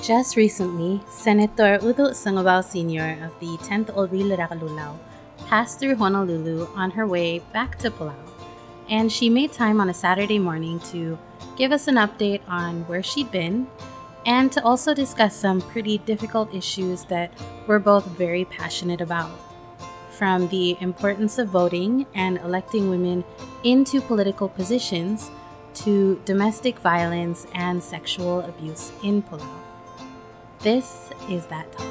Just recently, Senator Udo Sangabao Sr. of the 10th Olbi Larakalulao passed through Honolulu on her way back to Palau, and she made time on a Saturday morning to give us an update on where she'd been and to also discuss some pretty difficult issues that we're both very passionate about. From the importance of voting and electing women into political positions to domestic violence and sexual abuse in Palau. This is That Talk.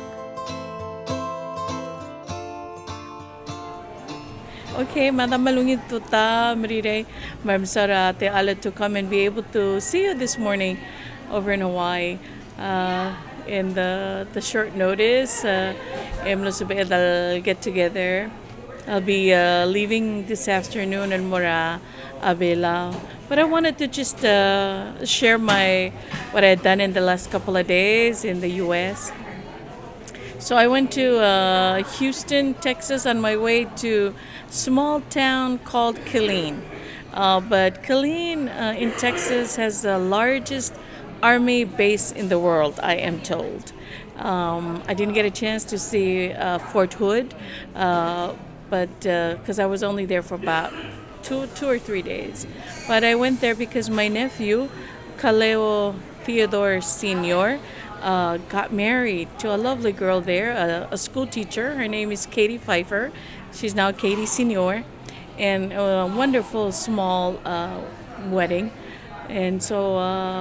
Okay, Madam Malungit Tuta, Marire, Marmsara, Te Ala to come and be able to see you this morning over in Hawaii. In the short notice, I'll get together. I'll be leaving this afternoon in Mora, Abela. But I wanted to just share what I'd done in the last couple of days in the U.S. So I went to Houston, Texas on my way to a small town called Killeen. But Killeen in Texas has the largest army base in the world, I am told. I didn't get a chance to see Fort Hood, but because I was only there for about two or 3 days. But I went there because my nephew, Kaleo Theodore Sr., got married to a lovely girl there, a school teacher. Her name is Katie Pfeiffer. She's now Katie Sr., and a wonderful small wedding. And so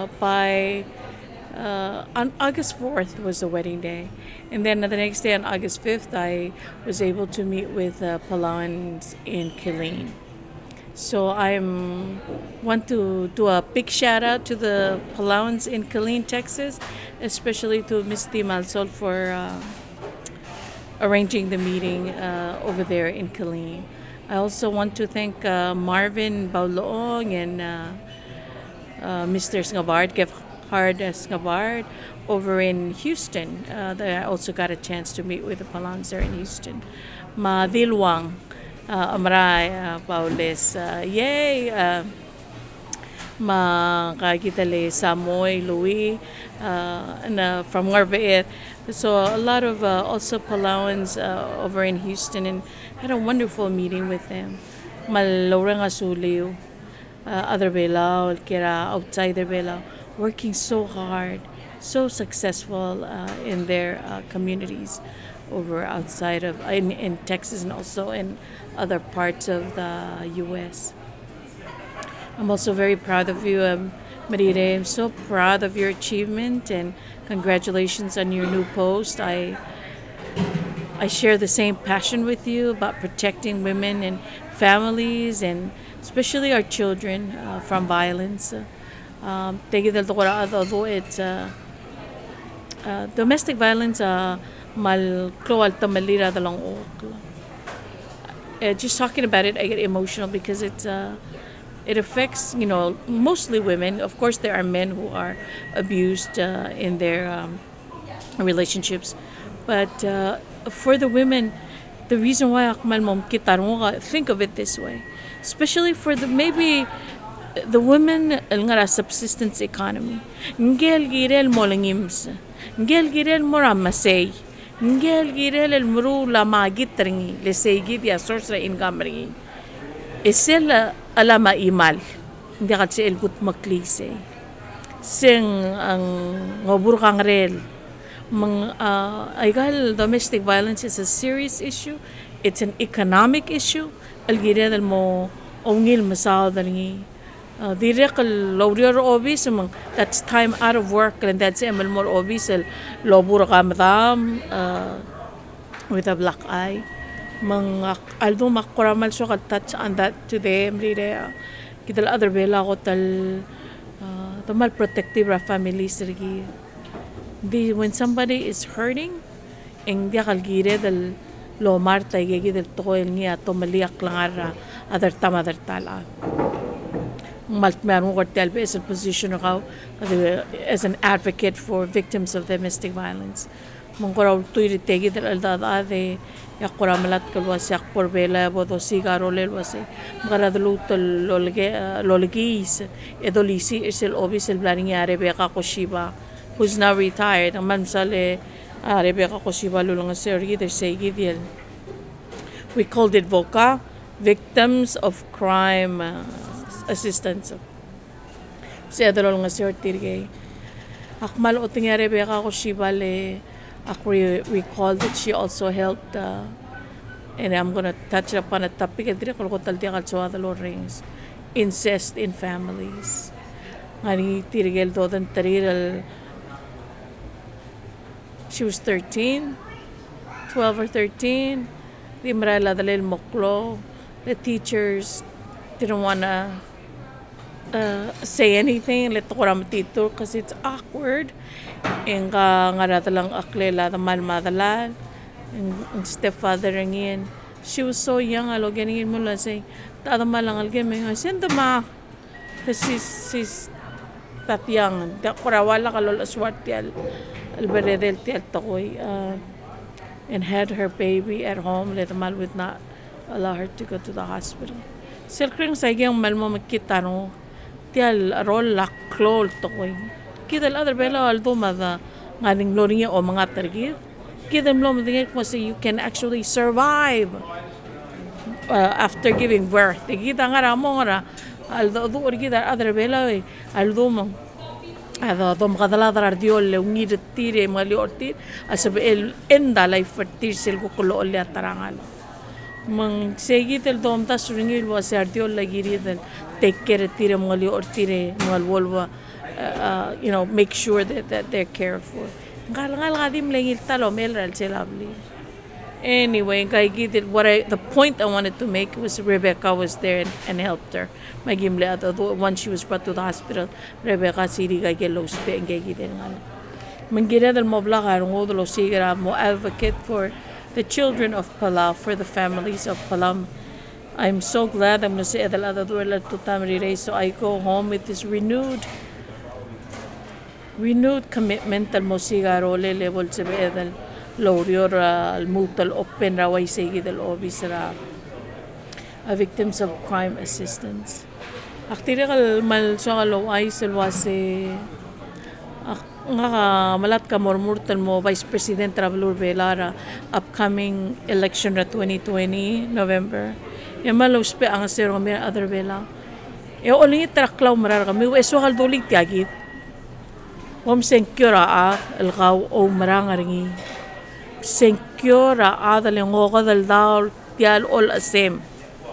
on August 4th was the wedding day. And then the next day on August 5th, I was able to meet with Palauans in Killeen. So I want to do a big shout out to the Palauans in Killeen, Texas, especially to Ms. Timalsol for arranging the meeting over there in Killeen. I also want to thank Marvin Bauloong and Mr. Ngabard, Gefhard Ngabard, over in Houston. I also got a chance to meet with the Palauans there in Houston. Ma Dilwang. Amray Paules yay makakitale Samoy Louis and from Warbeet. So a lot of also Palauans over in Houston, and had a wonderful meeting with them. Malorang Asuliw, other Belao, Kira outsider Belao, working so hard, so successful in their communities over outside of in Texas and also in other parts of the U.S. I'm also very proud of you, Marire. I'm so proud of your achievement and congratulations on your new post. I share the same passion with you about protecting women and families, and especially our children from violence. Domestic violence just talking about it, I get emotional because it affects, mostly women. Of course, there are men who are abused in their relationships, but for the women, the reason why think of it this way, especially for maybe the women nga subsistence economy. Ngel girel molangims, ngel girel moramasay. Ngel girel el muru la magitringi le seigi dia source income ringi esel ala maimal hindi kat si el gut maklise sing ang ngobur kang rel aigal domestic violence is a serious issue. It's an economic issue. El girel el mo ongil masao ringi direct lawyer obis that's time out of work, and that's ML more obis lobur ka madam with a black eye aldo makuramal so touch on that today mride kidal other bela ko the mal protective families rigi when somebody is hurting ing dia kalgire dal lo marta gigi del toel niya to maliak lang other tala as a position as an advocate for victims of domestic violence. Mongkora tuiri tegi del aldada de yakora malat kalwasi akpor bela bodo sigaro lelwasi. Magara dulu lolgis edolisi isel obis el blaring yare beka koshiba who's now retired. Ang mamsale Rebecca Koshibalu lang sir either say gidiel. We called it VOCA, Victims of Crime Assistance. Si adalo lang sir tirgay. Akmal o tinga Rebecca Koshibale. We recalled that she also helped and I'm going to touch upon a topic rings incest in families. Ngani tirigel dodan tariral. She was 13, 12 or 13. Di marala dalil moklo. The teachers didn't want to say anything. Let ko ramatito because it's awkward. And nga lang aklela the malmadalan. And stepfather ngin. She was so young. Alo ganingin mo lang saying, tada malang algeme. Send them ma. Because she's that young. Di korawala kalol aswat tiyal. Alberedel tiyal takoy. And had her baby at home. Let mal would not allow her to go to the hospital. Silkring sagyang malmo makita no. Tiyal rol laklol takoy. Kita other bela aldo mada nganing loringa o mga targit. Kita mlo madingay ko say you can actually survive after giving birth. Kita nga ra mo nga aldo do kita other bela aldo mo ada dom kadala dar diol le ngid tire mali orti asabe el enda life fertil sel ko lo le tarangal mang segitel dom ta suringil was ardiol lagiri del take care tire mali ortire mal volva make sure that they're cared for. Ngal gadim lengil talo melral selabli. Anyway, the point I wanted to make was Rebecca was there and helped her. Once she was brought to the hospital, Rebecca siri kay los pe ngigidel ngal. Mangira del moblakar ngodo sigira mo advocate for the children of Palau, for the families of Palau. I'm so glad I'm say adalada duela tutamri so I go home with this renewed commitment al mosigaro le level sebe edal lorior al mutal open raway segi del obis ra victims of crime assistance. Aktire kal mal so kalo ay selwase nga malat ka mormurtal mo Vice President Travelur Velara upcoming election ra 2020 November. Yamalos pe ang sero mi other vela. E oli traklaw marar kami eso kal dolig tiagit. Wam senkura el gaw o marangaringi. Senkura dal ngoga dal daw tial all asem.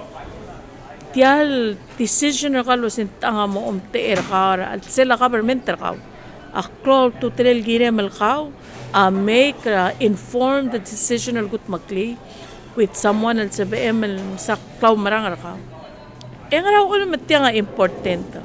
Tial decision kalo sintanga mo te erkara al sela government erkaw. Aklo to tel girem el gaw make informed the decision al gut makli with someone al sabem el saklaw marangar kaw. Engra ul matya important.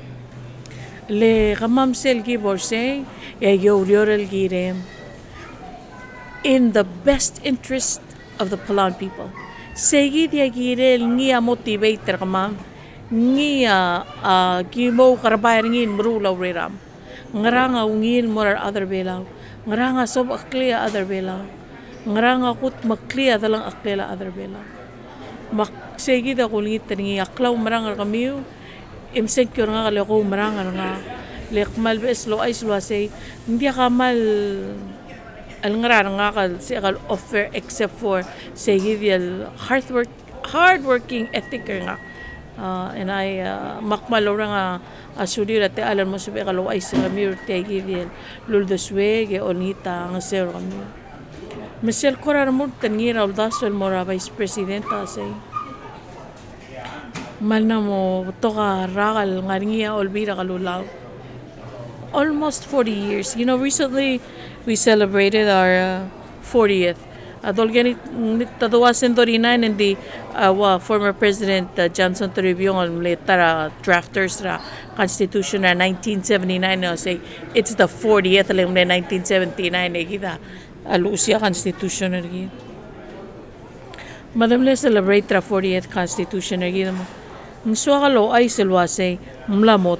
Le gamam sel giborse yorel girem in the best interest of the Palau people. Segi dia girel ngia motivator gamam ngia gimo karbayar ngin mrula reram ngaranga ungil morar other belaw ngaranga sob akliya other belaw ngaranga kut makliya dalang aklela other belaw mak segi da kulit ngi aklaw marang kamiu imsecure nga kaleko marangan nga lekmal bes lo ay say hindi kamal al ngaran nga kal kal offer except for say the hardworking ethiker nga and I makmalora nga asudira te alan mo sube kalo ay sa mir te gidiel luldoswe ge onita nga ser kami Michelle korar mo tangira uldasol mora Vice President say malna mo toka ragal ngaringia olbira kalulaw almost 40 years. Recently we celebrated our 40th. Adolgani tadawasen 39 and the former President Johnson Toribio letara drafters ra Constitution ra 1979 say it's the 40th lang 1979 kita Lucia Constitution ri. Madam le celebrate ra 40th Constitution ri mo. Nsuakalo ay silwase mla mo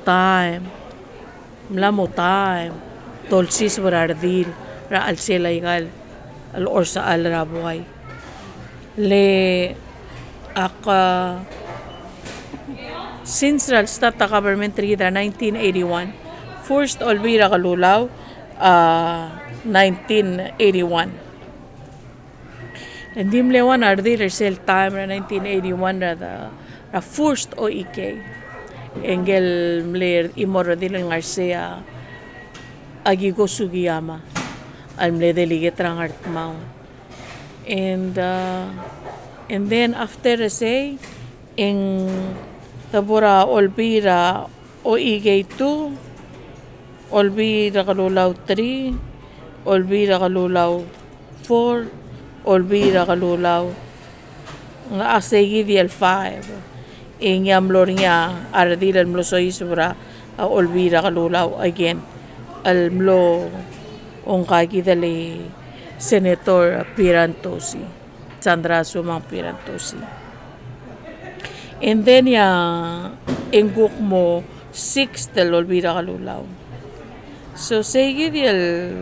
time tolsis warardil ra al sela igal al orsa al rabuay le aka since ral start government rida 1981 forced olbira kalulaw 1981. Hindi mlewan ardi resel time 1981 ra first OEK. Engel mler imorodil Garcia Agigo Sugiyama al mle delegate rang artmao. And then after say in tabura olbira OEK 2, olbira kalulaw 3, olbira kalulaw 4, olbira kalulaw nga asegi diel 5. Inyam lornya ardil al mlo soy sobra olbira kalulaw again al mlo ong kagi dali Senator Pirantosi, Sandra Sumang Pirantosi. And then inguk mo 6 del olbira kalulaw. So segi diel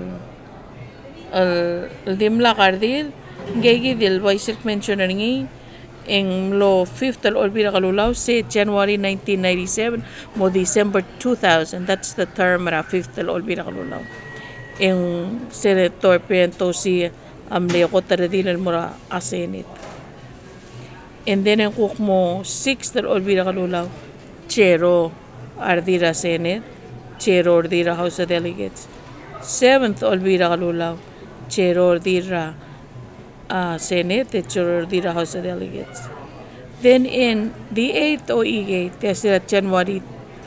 al dimla kardil ngegi diel vice mentioner ngi in lo 5th al olbira kalulaw say January 1997 mo December 2000. That's the term ra 5th al olbira kalulaw. In Senator Pirantosi amle ko taradil mura asenit. And then ang kuk mo 6th al olbira kalulaw Chero ardira Senate, Chero ardira House of Delegates. 7th olbira kalulaw Chero ardira Senate, Chero ardira House of Delegates. Then in the 8th OEK, that's January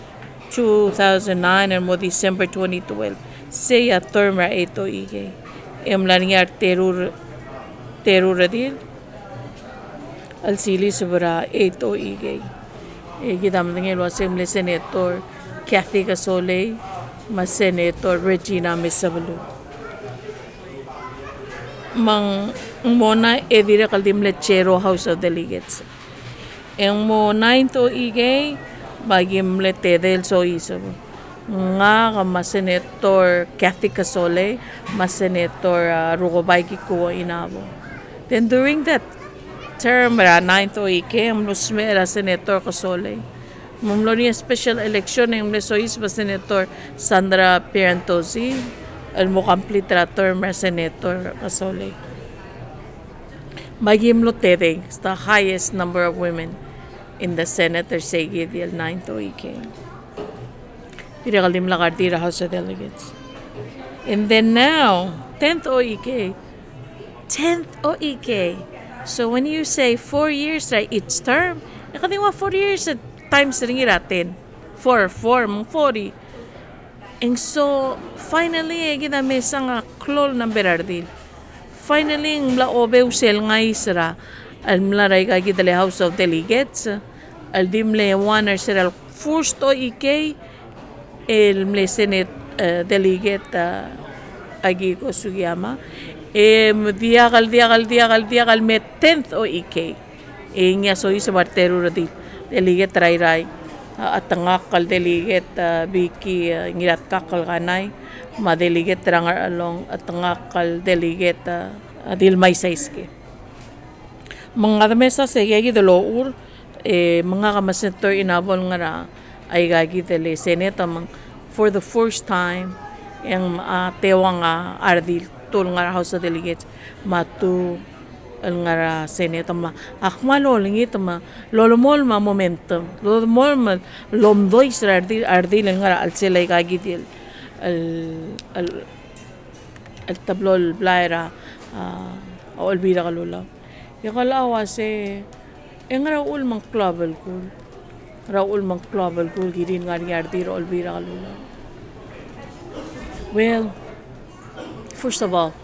2009 and mo December 2012, say a term ra 8th OEK. Emlanyar terur adil al sili sobra 8th OEK. Gidam ngel wasemle Senator Kathy Casole, mas Senator Regina Misabalu. Mang mona edira kaldim lechero House of Delegates. Ang mo 9th OEK bagim lete del so iso. Nga mas Senator Kathy Casole, mas Senator Rugobay Kikuwa Inabo. Then during that term 9th OEK ang lusmera Senator Casole. Mumlo niya special election ng Lesois ba Senator Sandra Pirantosi al mo complete ra term Senator Casole. Magimlo tedeng the highest number of women in the Senate or segi del 9th OEK. Pirakalim lakardira House of Delegates. And then now 10th OEK. 10th OEK. So when you say 4 years right each term, nakadiwa 4 years at times ringi ratin. 4 mong 40. And so finally gina mesa nga klol ng berardil. Finally mla obe usel nga isra al mlaray kagi dali House of Delegates al dimle one or seral first OEK el mle Senate delegate agi ko Sugiyama diakal met 10th OEK nga so isa bartero radi delegate ray at tangakal delegate Vicky ngirat kakal kanay ma-delegate rangar along at tangakal delegate Dilmay Saiske. Mga mesa sa gagi dalour mga kamasenator inabol nga ra ay gagi dele Senate for the first time ang tewang ardil tul nga House of Delegates matu al nga Senate akmalo lingit lolomol momentum lolomol lomdoy sa ardil nga al silay gagi dil al tablol blaira olbira kalulaw yakalawa se Raul mang clubal kul girin nga yardir olbira kalulaw. Well, first of all,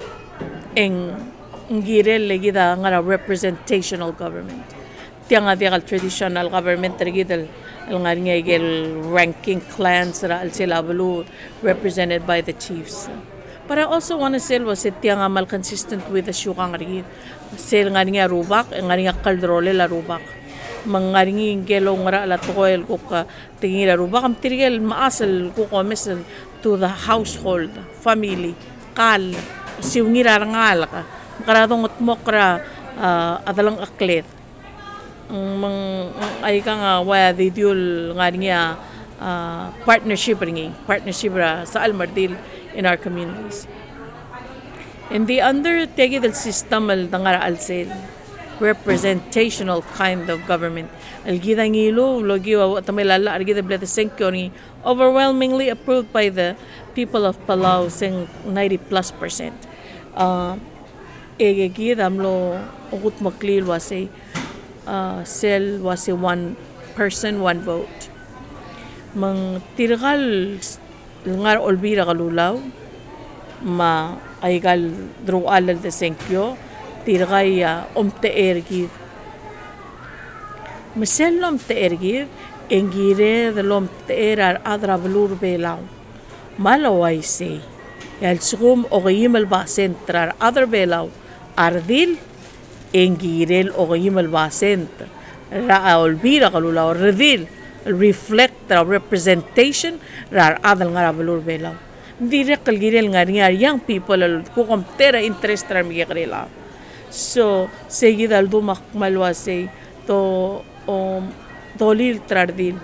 girel legida nga representational government. Tiang nga traditional government regidal nga ngegel ranking clans ra al silabalu represented by the chiefs. But I also want to say was it tiang mal consistent with the syukang rigid. Sel nga rubak, nga kaldrole la rubak. Mangaringi gelo ngara la toel ko ka tingira rubak am tirigel maasal ko komisal to the household, family, kal, siungira rangal ka. Karadong utmokra adalang aklet. Ay ka nga waya didyul nga niya partnership ra sa Almardil in our communities. In the under tegi del sistema al dangara al sel representational kind of government. Al-gida ngilo, logiwa tamelala, al-gida bletesenkyo ni overwhelmingly approved by the people of Palau, saying 90+%. Egegida amlo ugut maklil wasi sel wasi one person, one vote. Mang tirgal ngar olbira kalulaw, ma aygal drual al desenkyo, tirgaya te ergid. Misel te ergid, engire de te erar adra blur belaw. Malaway say, yal sugum ogayim ba centrar adra belaw, ardil, engirel ogayim ba cent. Ra olbira kalulaw, redil, reflect the representation, rar adal nga blur belaw. Direct kalgirel nga young people kukomtera interest rar miyakrela. So, seguida al dumak malwase to dolil tradil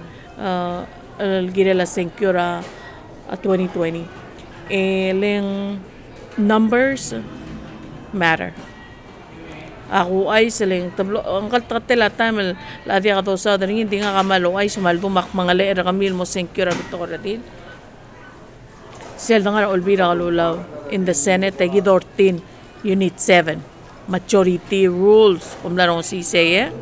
al girela senkura 2020. Leng numbers matter. Ako ay siling tablo ang kaltatela time la dia ka sa daring hindi nga kamalo ay sumal dumak mga leer kamil mo senkura bito radil. Sel nga olbira kalulaw in the Senate tagi 14 unit 7. Majority rules, larong si say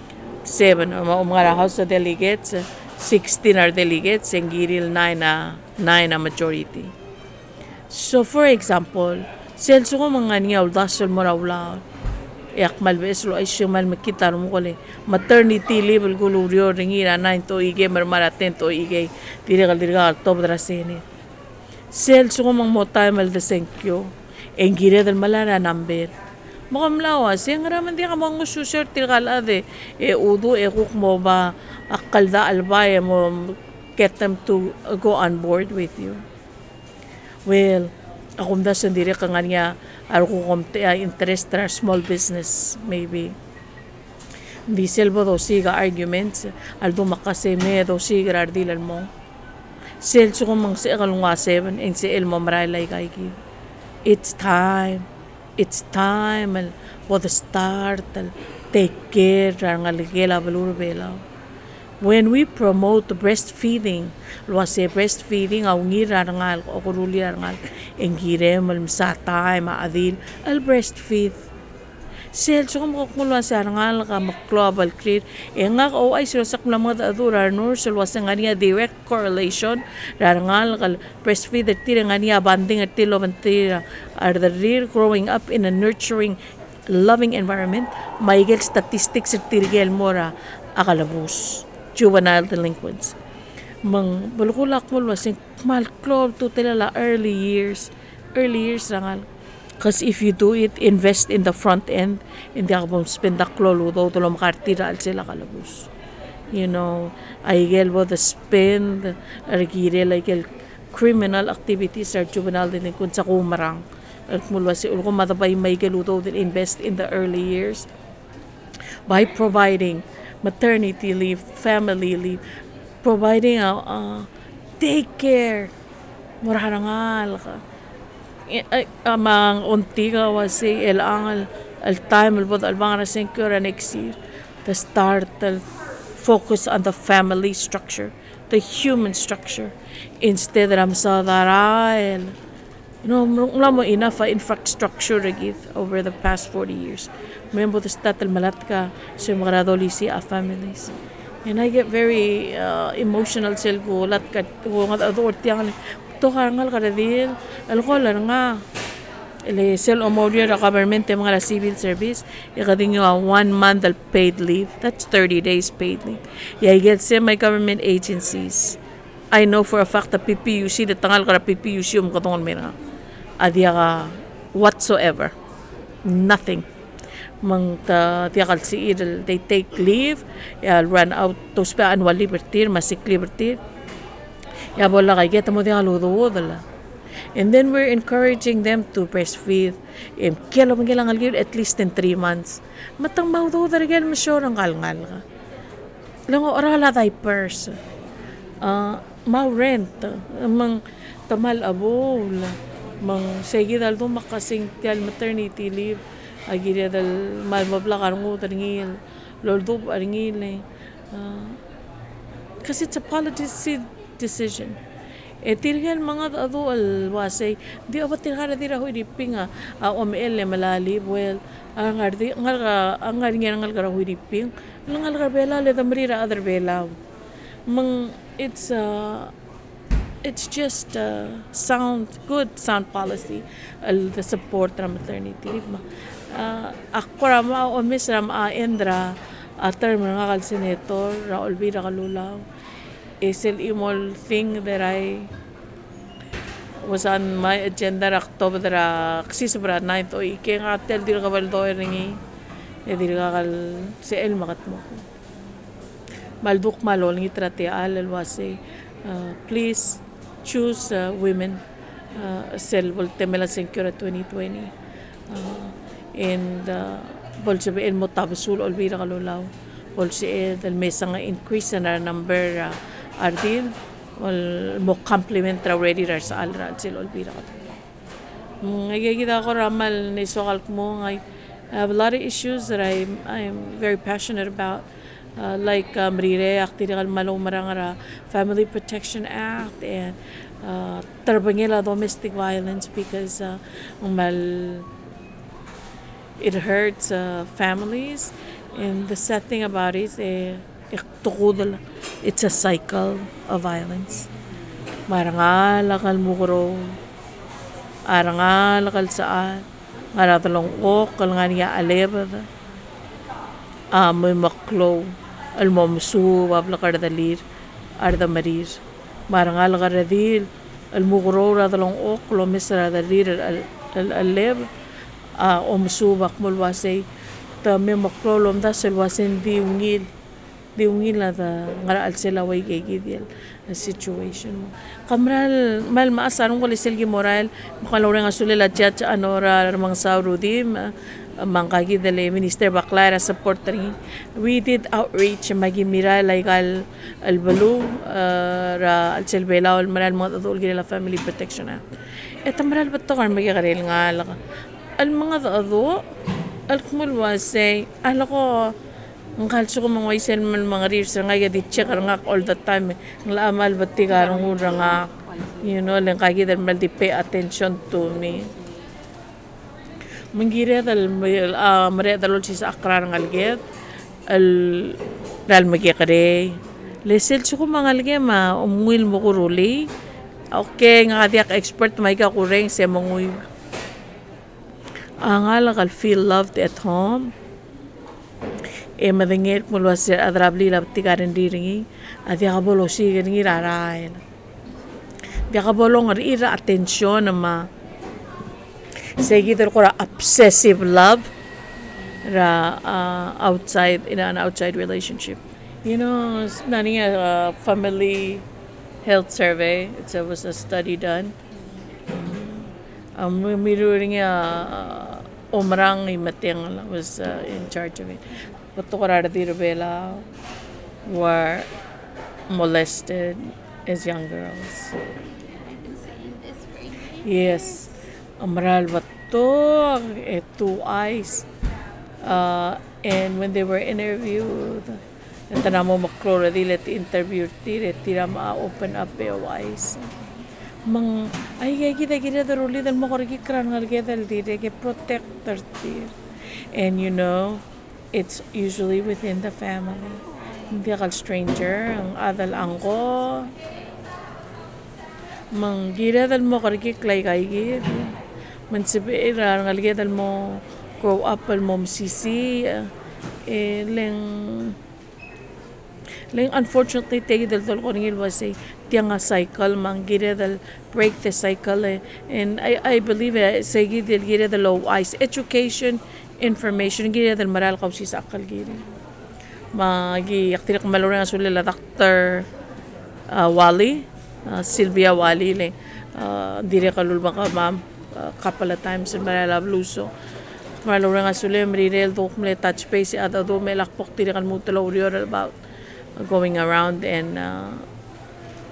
7 mga House of Delegates, 16 are delegates, and giril 9 na majority. So for example, selso ko mga niya dasol mo raw yakmal beslo ay syumal makita mo kole maternity leave guluryo ringira 9 to ige marmara 10 to ige dirigal top drasene. Selso ko mga motay mal desenkyo, en giril del malara number. Makamlawas, yung raman di ka mga susur tirkala de, udo, kuk mo ba, akalda albaya mo, get them to go on board with you. Well, akum da sandiri ka nga niya, kukum interest tra small business, maybe. Di selbo do siga arguments, aldo makaseme do siga ardilan mo. Selso kung mga siya kalunga 7, and si Elmo maralay kaigi. It's time. It's time for the start take care when we promote breastfeeding breastfeeding ngira ngal okuruli ngal engire mal sa time adil al breastfeed sel so mo kulwa sa ngal ka global create nga o ay sila sak mga adura nor sulwa sa ngania direct correlation ngal kal breastfeed tira ngania banding at tilo bantira are the real growing up in a nurturing loving environment maigel statistics at tirgel mora akalabus juvenile delinquents mang bulkulak mo wasing mal club to tila early years ngal. Because if you do it, invest in the front end, hindi ako spend klolo daw tulong makartira al sila kalabus. You know, ay gelbo the spend, arigire like criminal activities or juvenile delinquent sa kumarang. At mula si ulko matabay may geluto din invest in the early years by providing maternity leave, family leave, providing take care. Murarangal ka. Amang untiga wasi el time albot albang secure next year the start focus on the family structure, the human structure instead of sa darail mo enough infrastructure over the past 40 years membo the statal malatka sa mga radolisi families. And I get very emotional selgo lat kat nga ador tiyang to karangal karadil alkohol nga sel omoria the government mga civil service ikading 1 month paid leave, that's 30 days paid leave. I get my government agencies, I know for a fact that PPUC the tangal kara PPUC katongon mena adya ka whatsoever nothing mang tiakal si idol they take leave run out to spend annual liberty masik liberty ya bola kay get mo dia ludo. And then we're encouraging them to breastfeed kilo mangilang at least in 3 months matang maudo darigel mo sure ang kalngal ka lang orala diapers mau rent mang tamal abol mang segi dal do makasing tial maternity leave agire dal mal mabla karngo taringil loldo aringil because it's a policy decision. Tirgal mga ado alwasay di abat tirhara dira hoy dipinga om elle malali well angar ngal gara hoy diping ngal gara bela le damrira other bela mang it's just good sound policy the support ng maternity leave akora ma o misram Indra term nga kal senator Raul Vida Kalulaw is an imol thing that I was on my agenda October kasi sobra 9 o ike nga tel dir kabal do ringi dir kal si el makat mo malduk malol ngi trate alwase please choose women sel volte mela secure 2020 and bolse be el motabesul Olvira Kalulaw bolse del mesa nga increase na number ardil wal mo complement already sa alra sil Olvira Kalulaw ngagigida ko ramal ni sokal mo I have a lot of issues that I'm very passionate about like Marire Aktirikal Malumarangara Family Protection Act and Tarbangila domestic violence because it hurts families and the sad thing about it is it's a cycle of violence. Marangal akal mukro arangal akal saan maratalong ok kalngania alebada may maklo almomsu wabla kardalir arda marir marangal karadil almukro radalong ok lomisra dalir aleb omsu bakmulwasay ta may maklo lomda selwasin di ungil na da ngara alselaway gigidil situation kamral mal maasarong ko liselgi moral makalawang asulila chat anora mang saurudi mangkagidale minister baklara supportering we did outreach magimira legal albalu ra alselbela wal maral mga adul gila family protection act etamaral bato kan magikarel nga al mga ado alkumul wasay alako ang kalso ko mga isel man mga rears nga di check nga all the time ng laamal bati karong ura nga lang kagidal mal di pay attention to me mangira dal mare dalol si sa akrar ng alget dal magikare lesel ko mga alge ma umwil mo kuruli okay nga kadiak expert may ka kureng sa manguy ang alakal feel loved at home madengir mulwa sir adrabli labti karin diringi adia kabolo si gani rarain dia kabolo ngari ira attention ma seguidor ko obsessive love ra outside in an outside relationship nani a family health survey it was a study done miruring omrang imateng was in charge of it Patukaradi Rubela were molested as young girls. Yes. Amaral bato, 2 eyes. And when they were interviewed, tanamo maklora dilet interview tira ma-open up your eyes. Mang ay kita daruli dal mo korgi kran ngal gedal dire ke protector dir. And it's usually within the family. Hindi kal stranger, ang adal angko. Mang gira dal mo kargi klay kay man sibe ira ngalge dal mo grow up al mom sisi leng unfortunately tegi dal ko ngil was a tiang cycle mang gira dal break the cycle and I believe segi dal gira dal low eyes education information gila dal maral kaw si sa akal giri magi yaktirik malura nga sulila Dr. Wally Sylvia Wally le dire kalul bang ka ma'am couple of times malala bluso malura nga sulila mrirel do kumle touch base at do may lakpok dire kan mutula urior about going around and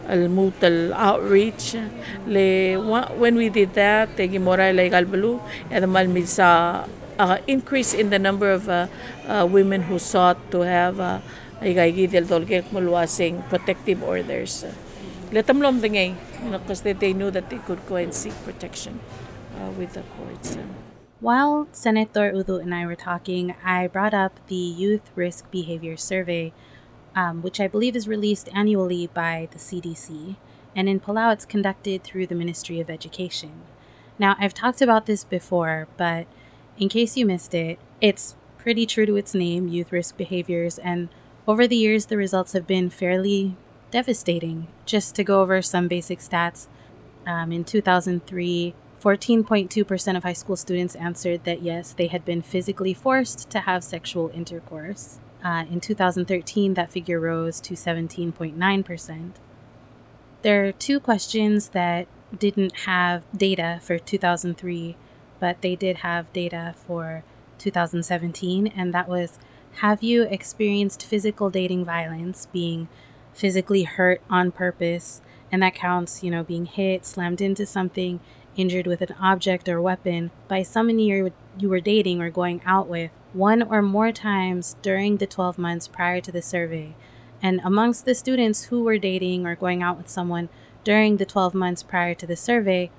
الموت outreach when we did that tegi moray like albalu and the malmid sa increase in the number of women who sought to have igay dolgek mulwasing protective orders letamlom dingay because they knew that they could go and seek protection with the courts. While Senator Udo and I were talking, I brought up the Youth Risk Behavior Survey, which I believe is released annually by the CDC, and in Palau it's conducted through the Ministry of Education. Now, I've talked about this before, but in case you missed it, it's pretty true to its name, Youth Risk Behaviors, and over the years the results have been fairly devastating. Just to go over some basic stats, in 2003, 14.2% of high school students answered that yes, they had been physically forced to have sexual intercourse. In 2013, that figure rose to 17.9%. There are two questions that didn't have data for 2003, but they did have data for 2017, and that was, have you experienced physical dating violence, being physically hurt on purpose? And that counts, being hit, slammed into something, injured with an object or weapon by someone you were dating or going out with one or more times during the 12 months prior to the survey. And amongst the students who were dating or going out with someone during the 12 months prior to the survey,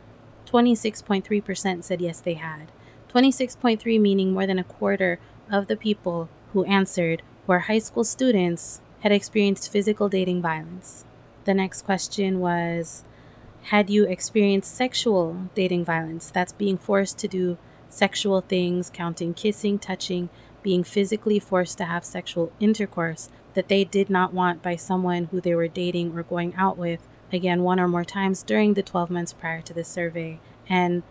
26.3% said yes, they had. 26.3 meaning more than a quarter of the people who answered were high school students had experienced physical dating violence. The next question was, had you experienced sexual dating violence? That's being forced to do sexual things, counting kissing, touching, being physically forced to have sexual intercourse that they did not want by someone who they were dating or going out with, again, one or more times during the 12 months prior to the survey. And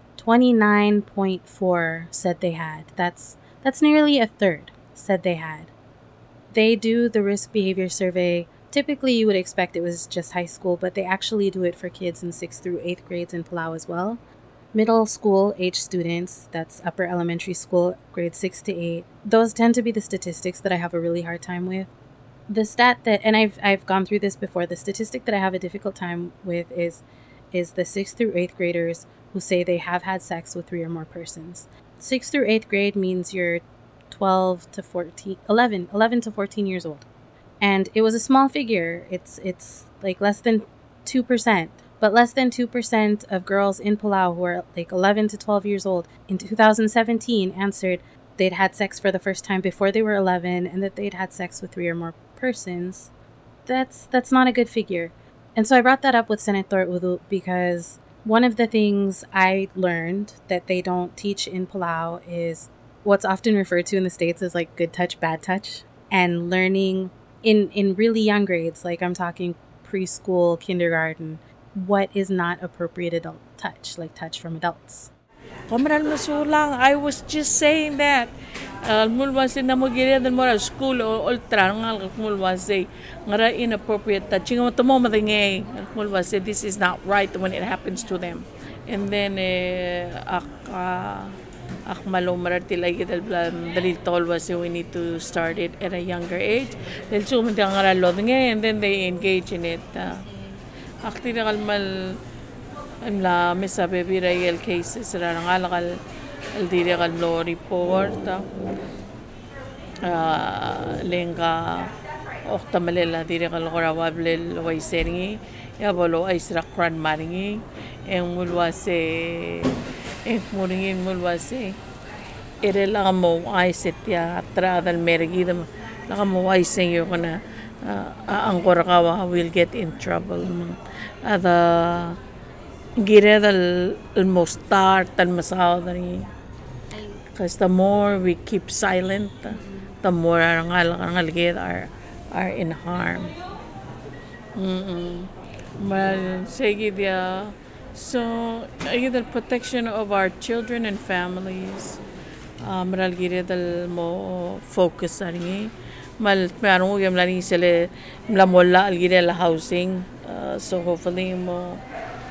29.4 said they had. That's nearly a third said they had. They do the risk behavior survey. Typically, you would expect it was just high school, but they actually do it for kids in 6th through 8th grades in Palau as well. Middle school age students, that's upper elementary school, grades 6 to 8, those tend to be the statistics that I have a really hard time with. The stat that, and I've gone through this before, the statistic that I have a difficult time with is the 6th through 8th graders who say they have had sex with 3 or more persons. 6th through 8th grade means you're 11 to 14 years old. And it was a small figure. It's like less than 2%. But less than 2% of girls in Palau who are like 11 to 12 years old in 2017 answered they'd had sex for the first time before they were 11 and that they'd had sex with 3 or more persons. That's not a good figure. And so I brought that up with Senator Udo because one of the things I learned that they don't teach in Palau is what's often referred to in the States as like good touch, bad touch, and learning in really young grades, like I'm talking preschool, kindergarten, what is not appropriate adult touch, like touch from adults. I was just saying that. Mulwase na mo gire dan mo school o ultra ngal mulwase ngara inappropriate touching mo tomo madingay mulwase this is not right when it happens to them. And then malo maratila gidal dalil tolwase we need to start it at a younger age. Del sumita ngara lodngay and then they engage in it. Akti na kalmal la mesa baby real cases ra ngalakal el dire kal law report lenga okta malela dire kal gorawable waiseringi ya bolo aisra kran maringi en mulwase en muringin mulwase ere la mo aisetya atra dal mergidam la mo aisen yo kana angkor kawa will get in trouble ada gira dal mostar tal masaudari because the more we keep silent the more our are in harm. Well, sige dia. So the protection of our children and families maral gira dal mo focus ari mal meron yung lani sila mlamola algira la housing so hopefully mo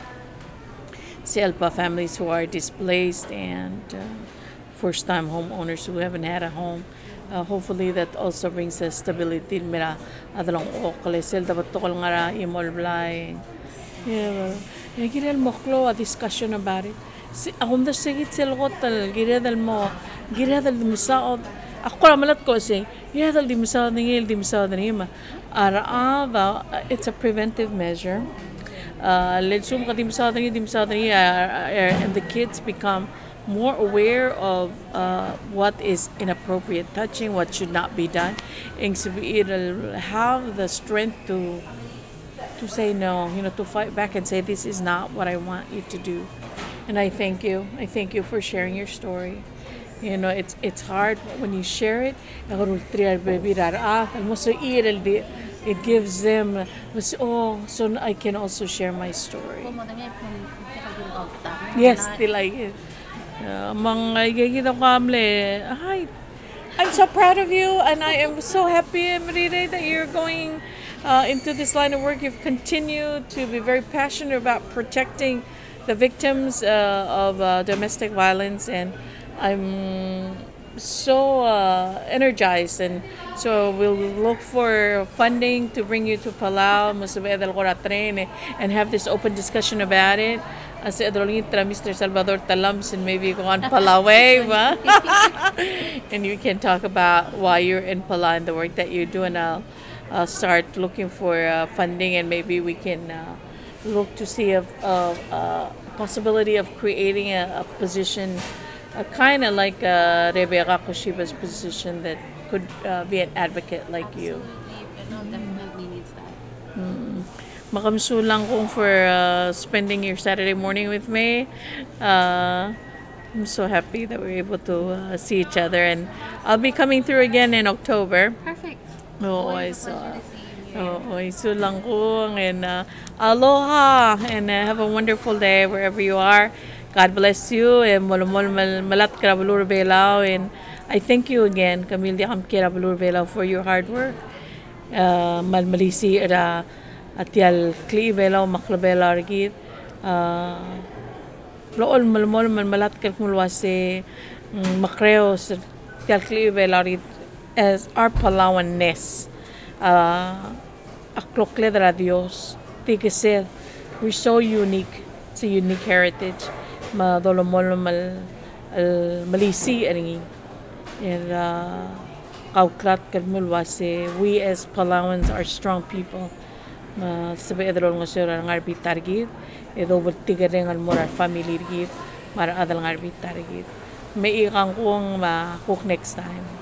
Selpa families who are displaced and first-time homeowners who haven't had a home. Hopefully that also brings us stability. Mira, adalong okale sel dapat tokol ngara imol blay Yeah. Yeah, girel moklo a discussion about it. Akong da sigit silgotal giredal mo giredal dimsaod. Ako malat ko say giredal dimsaod ngil dimsaod nima. It's a preventive measure. Letsum ka dimsaod ni and the kids become more aware of what is inappropriate touching, what should not be done, and it'll have the strength to say no, to fight back and say this is not what I want you to do. And I thank you. I thank you for sharing your story. It's hard when you share it. It gives them, so I can also share my story. Yes, they like it. Hi. I'm so proud of you, and I am so happy, Marire, that you're going into this line of work. You've continued to be very passionate about protecting the victims of domestic violence, and I'm so energized. And so we'll look for funding to bring you to Palau, and have this open discussion about it. As Mr. Salvador Talams, and maybe go on Palaway, and you can talk about why you're in Palau and the work that you do, and I'll start looking for funding, and maybe we can look to see a possibility of creating a position, kind of like Rebecca Koshiba's position, that could be an advocate like you. Absolutely. Definitely needs that. Makamsulang kong for spending your Saturday morning with me. I'm so happy that we're able to see each other, and I'll be coming through again in October. Perfect. Oo, Always a so, pleasure to see you. oo, isulang ko, and aloha, and have a wonderful day wherever you are. God bless you, and molomol malat karabalur belao, and I thank you again, Camille Diakam karabalur belao, for your hard work. Malmalisi era atial kli belao maklabela argit. Lool malmol malmalat kalmulwase makreo sa tial kli belao argit, as our Palauanness. Aklokle dra Dios. Tigase, we're so unique. It's a unique heritage. Madolomol malisi aringi. And kauklat kalmulwase, we as Palauans are strong people. Sabi edrol nga sura ngarbi targit, edo vertigare ngal morar family rigit, mara adal ngarbi targit. May ikang kung ma cook next time.